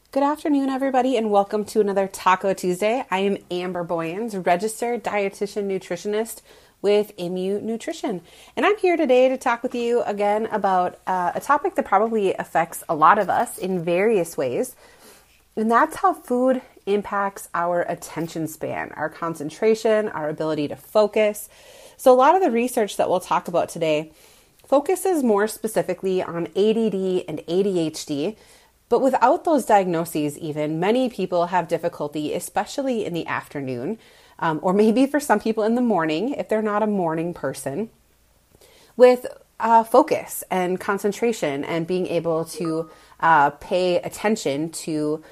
Good afternoon, everybody, and welcome to another Taco Tuesday. I am Amber Boyens, registered dietitian nutritionist with IMU Nutrition. And I'm here today to talk with you again about a topic that probably affects a lot of us in various ways. And that's how food impacts our attention span, our concentration, our ability to focus. So a lot of the research that we'll talk about today focuses more specifically on ADD and ADHD. But without those diagnoses even, many people have difficulty, especially in the afternoon, or maybe for some people in the morning, if they're not a morning person, with focus and concentration and being able to pay attention to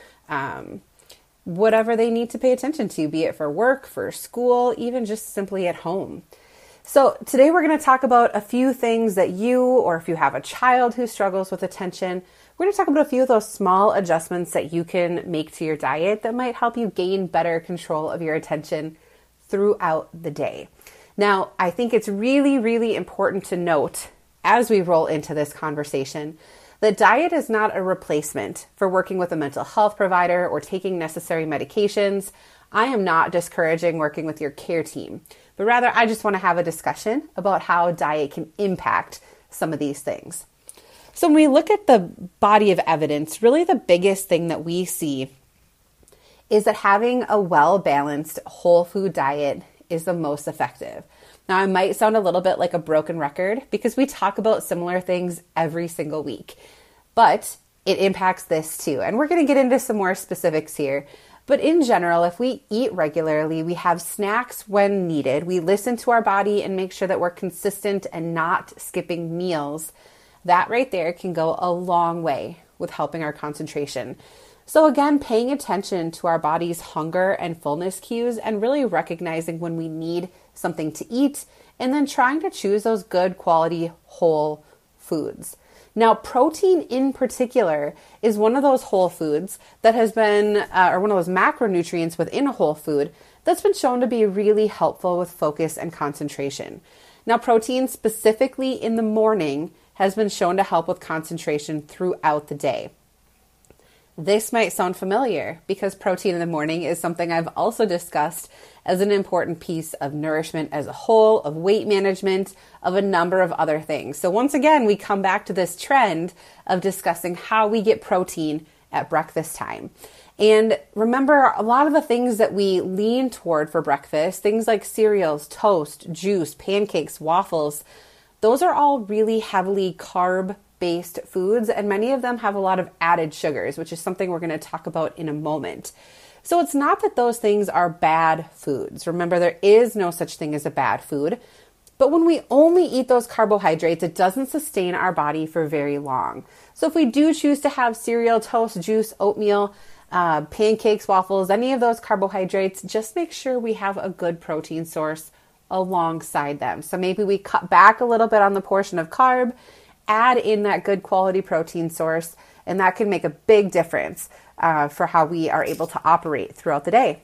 whatever they need to pay attention to, be it for work, for school, even just simply at home. So today we're going to talk about a few things that you, or if you have a child who struggles with attention, we're going to talk about a few of those small adjustments that you can make to your diet that might help you gain better control of your attention throughout the day. Now, I think it's really, really important to note as we roll into this conversation that diet is not a replacement for working with a mental health provider or taking necessary medications. I am not discouraging working with your care team, but rather I just want to have a discussion about how diet can impact some of these things. So when we look at the body of evidence, really the biggest thing that we see is that having a well-balanced whole food diet is the most effective. Now, I might sound a little bit like a broken record because we talk about similar things every single week, but it impacts this too. And we're going to get into some more specifics here. But in general, if we eat regularly, we have snacks when needed, we listen to our body and make sure that we're consistent and not skipping meals, that right there can go a long way with helping our concentration. So again, paying attention to our body's hunger and fullness cues and really recognizing when we need something to eat and then trying to choose those good quality whole foods. Now, protein in particular is one of those whole foods that has been, or one of those macronutrients within a whole food that's been shown to be really helpful with focus and concentration. Now, protein specifically in the morning has been shown to help with concentration throughout the day. This might sound familiar because protein in the morning is something I've also discussed as an important piece of nourishment as a whole, of weight management, of a number of other things. So once again, we come back to this trend of discussing how we get protein at breakfast time. And remember, a lot of the things that we lean toward for breakfast, things like cereals, toast, juice, pancakes, waffles, those are all really heavily carb-based foods, and many of them have a lot of added sugars, which is something we're going to talk about in a moment. So it's not that those things are bad foods. Remember, there is no such thing as a bad food. But when we only eat those carbohydrates, it doesn't sustain our body for very long. So if we do choose to have cereal, toast, juice, oatmeal, pancakes, waffles, any of those carbohydrates, just make sure we have a good protein source alongside them. So maybe we cut back a little bit on the portion of carb, add in that good quality protein source, and that can make a big difference for how we are able to operate throughout the day.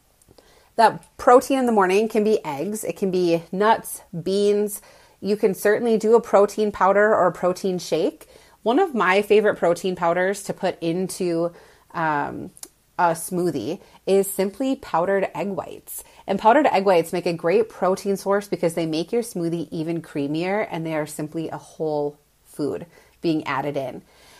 That protein in the morning can be eggs, it can be nuts, beans. You can certainly do a protein powder or a protein shake. One of my favorite protein powders to put into a smoothie is simply powdered egg whites. And powdered egg whites make a great protein source because they make your smoothie even creamier and they are simply a whole food being added in.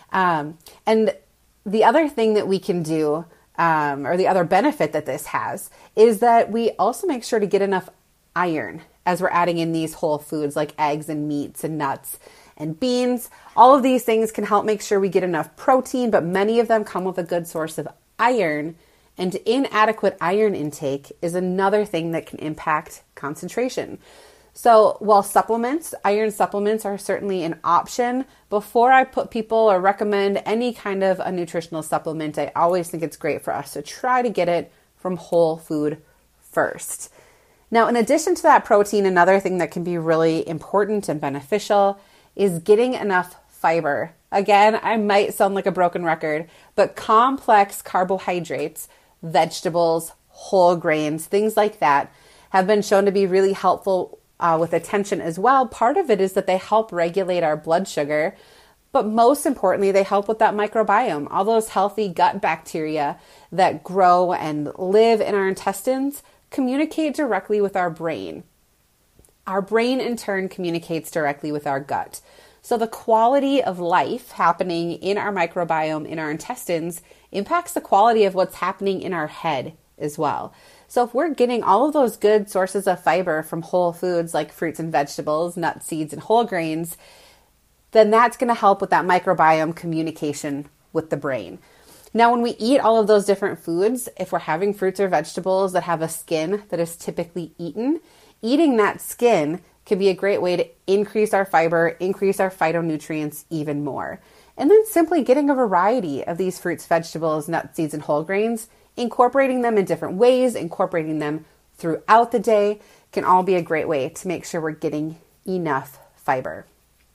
And the other thing that we can do, or the other benefit that this has, is that we also make sure to get enough iron as we're adding in these whole foods like eggs and meats and nuts and beans. All of these things can help make sure we get enough protein, but many of them come with a good source of iron. And inadequate iron intake is another thing that can impact concentration. So while iron supplements are certainly an option, before I put people or recommend any kind of a nutritional supplement, I always think it's great for us to try to get it from whole food first. Now, in addition to that protein, another thing that can be really important and beneficial is getting enough fiber. Again, I might sound like a broken record, but complex carbohydrates, vegetables, whole grains, things like that have been shown to be really helpful with attention as well. Part of it is that they help regulate our blood sugar, But most importantly, they help with that microbiome. All those healthy gut bacteria that grow and live in our intestines communicate directly with our brain. Our brain, in turn, communicates directly with our gut. So the quality of life happening in our microbiome, in our intestines, impacts the quality of what's happening in our head as well. So if we're getting all of those good sources of fiber from whole foods like fruits and vegetables, nuts, seeds, and whole grains, then that's going to help with that microbiome communication with the brain. Now, when we eat all of those different foods, if we're having fruits or vegetables that have a skin that is typically eaten, eating that skin can be a great way to increase our fiber, increase our phytonutrients even more. And then simply getting a variety of these fruits, vegetables, nuts, seeds, and whole grains, incorporating them in different ways, incorporating them throughout the day can all be a great way to make sure we're getting enough fiber.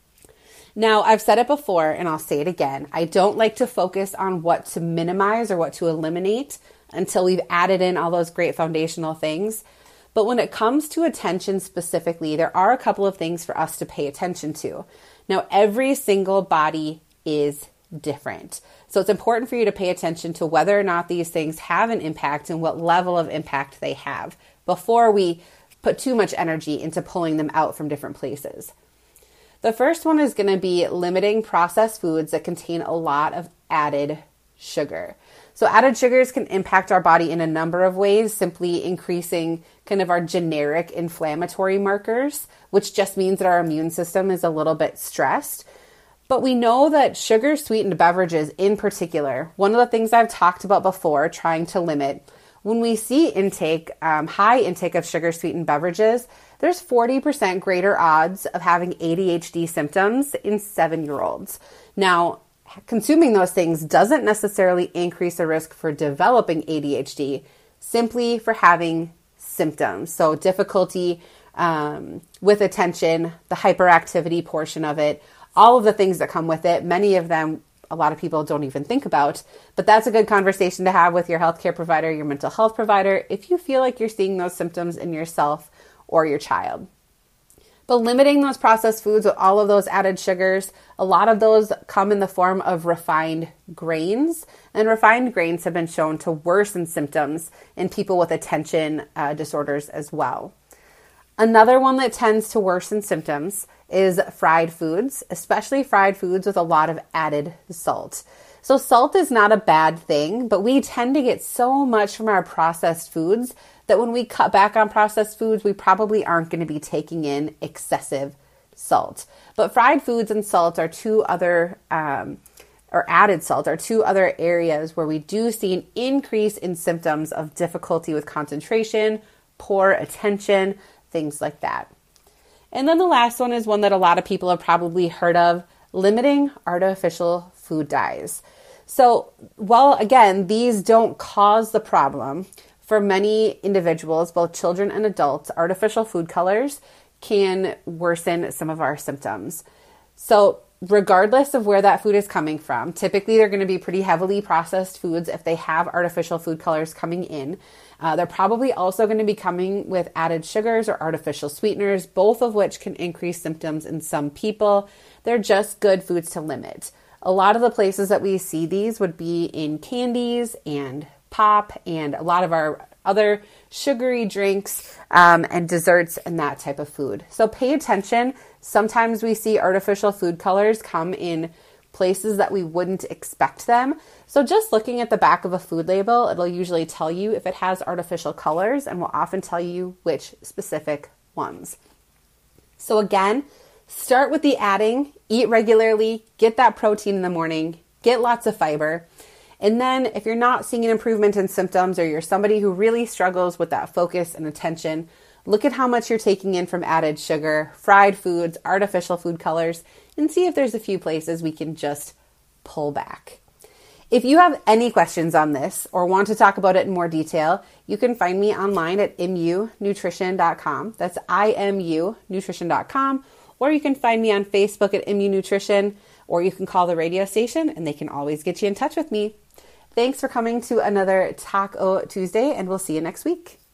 Now, I've said it before and I'll say it again. I don't like to focus on what to minimize or what to eliminate until we've added in all those great foundational things. But when it comes to attention specifically, there are a couple of things for us to pay attention to. Now, every single body is different. So it's important for you to pay attention to whether or not these things have an impact and what level of impact they have before we put too much energy into pulling them out from different places. The first one is going to be limiting processed foods that contain a lot of added sugar. So added sugars can impact our body in a number of ways, simply increasing kind of our generic inflammatory markers, which just means that our immune system is a little bit stressed. But we know that sugar-sweetened beverages in particular, one of the things I've talked about before, trying to limit, when we see high intake of sugar-sweetened beverages, there's 40% greater odds of having ADHD symptoms in 7-year-olds. Now, consuming those things doesn't necessarily increase the risk for developing ADHD, simply for having symptoms. So difficulty with attention, the hyperactivity portion of it, all of the things that come with it, many of them a lot of people don't even think about, but that's a good conversation to have with your healthcare provider, your mental health provider, if you feel like you're seeing those symptoms in yourself or your child. But limiting those processed foods with all of those added sugars, a lot of those come in the form of refined grains, and refined grains have been shown to worsen symptoms in people with attention disorders as well. Another one that tends to worsen symptoms is fried foods, especially fried foods with a lot of added salt. So salt is not a bad thing, but we tend to get so much from our processed foods that when we cut back on processed foods, we probably aren't going to be taking in excessive salt. But fried foods and salt are added salt are two other areas where we do see an increase in symptoms of difficulty with concentration, poor attention, things like that. And then the last one is one that a lot of people have probably heard of, limiting artificial food dyes. So while, again, these don't cause the problem, for many individuals, both children and adults, artificial food colors can worsen some of our symptoms. So regardless of where that food is coming from, typically they're going to be pretty heavily processed foods if they have artificial food colors coming in. They're probably also going to be coming with added sugars or artificial sweeteners, both of which can increase symptoms in some people. They're just good foods to limit. A lot of the places that we see these would be in candies and pop and a lot of our other sugary drinks and desserts and that type of food. So pay attention. Sometimes we see artificial food colors come in places that we wouldn't expect them. So just looking at the back of a food label, it'll usually tell you if it has artificial colors and will often tell you which specific ones. So again, start with the adding, eat regularly, get that protein in the morning, get lots of fiber. And then if you're not seeing an improvement in symptoms or you're somebody who really struggles with that focus and attention, look at how much you're taking in from added sugar, fried foods, artificial food colors, and see if there's a few places we can just pull back. If you have any questions on this or want to talk about it in more detail, you can find me online at imunutrition.com. That's imunutrition.com. Or you can find me on Facebook at Imu Nutrition, or you can call the radio station and they can always get you in touch with me. Thanks for coming to another Taco Tuesday, and we'll see you next week.